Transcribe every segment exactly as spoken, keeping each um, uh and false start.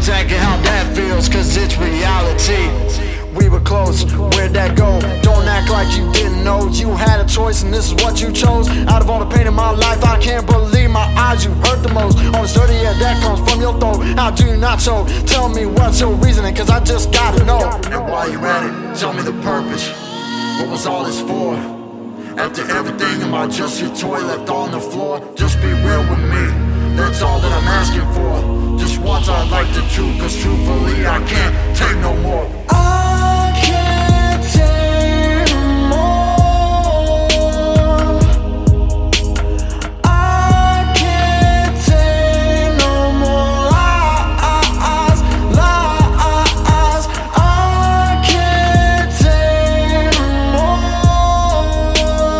exactly how that feels, cause it's reality. We were close, where'd that go? Don't act like you didn't know. You had a choice and this is what you chose. Out of all the pain in my life, I can't believe my eyes, you hurt the most. On this dirty air that comes from your throat, how do you not show? Tell me what's your reasoning, cause I just gotta know. And while you're at it, tell me the purpose. What was all this for? After everything, am I just your toy left on the floor? Just be real with me, that's all that I'm asking for. Just once I'd like the truth, cause truthfully I can't take no more. I can't take more. I can't take no more lies, lies. I can't take more.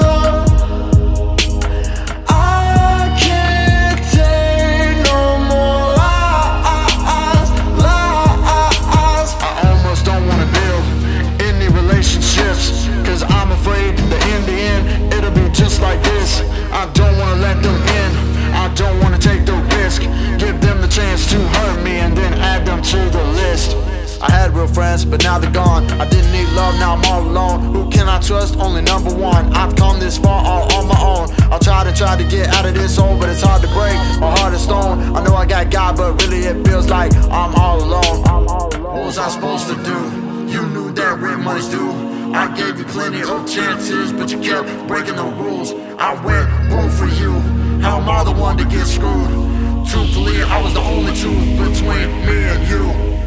I can't take no more lies, lies. I almost don't wanna build any relationships, cause I'm afraid that in the end it'll be just like this. I don't wanna let them in, I don't wanna take the risk. Give them the chance to hurt me and then add them to the list. I had real friends, but now they're gone. I didn't need love, now I'm all alone. Who can I trust? Only number one. I've come this far all on my own. I tried and tried to get out of this hole, but it's hard to break, my heart is stone. I know I got God, but really it feels like I'm all alone. What was I supposed to do? You knew that rent money's due. I gave you plenty of chances, but you kept breaking the rules. I went broke for you. How am I the one to get screwed? Truthfully, I was the only truth between me and you.